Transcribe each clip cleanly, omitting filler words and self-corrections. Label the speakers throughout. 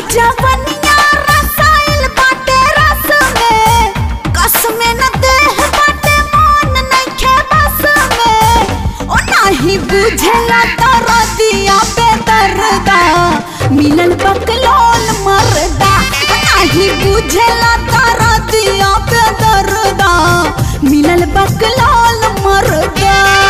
Speaker 1: जवनिया रसायल बाटे रस में, कस में न देह बाटे मन नइखे बस में। ओ नाही बुझेला दर्दिया बेदर्दा, मिलल बकलोल मर्दा। नाही बुझेला दर्दिया बेदर्दा, मिलल बकलोल मर्दा।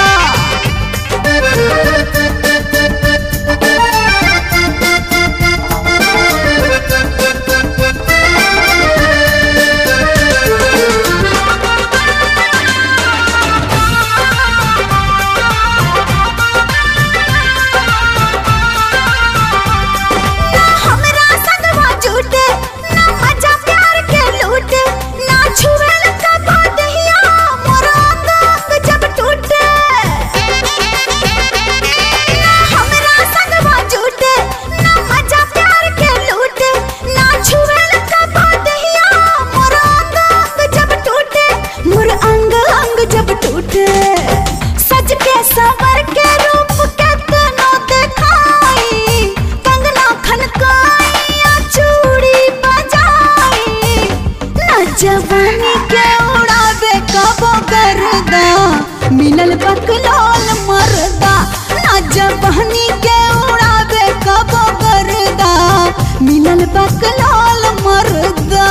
Speaker 1: सज के सवर के रूप केतनो दिखाई, कंगना खनकाई या चूड़ी बजाई। न जवानी के उड़ावे कबो गर्दा, मिलल बकलोल मर्दा। न जवानी के उड़ावे कबो गर्दा, मिलल बकलोल मर्दा।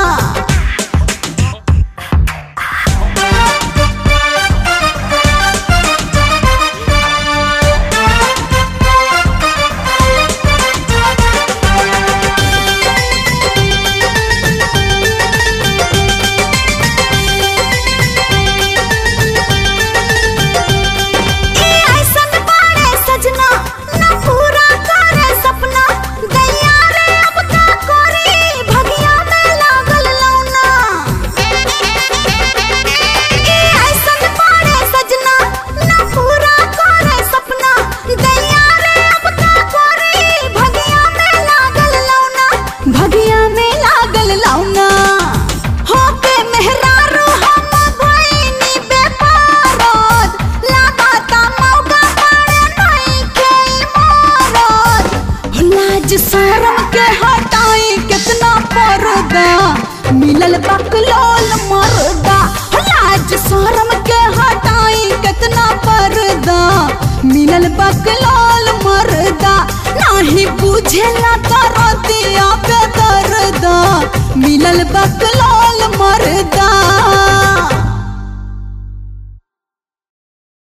Speaker 1: शर्म के हटाई कितना पर्दा, मिलल बकलोल मर्दा। लाज शर्म के हटाई कितना पर्दा, मिलल बकलोल मर्दा। नाही बुझेला दर्दिया बेदर्दा, मिलल बकलोल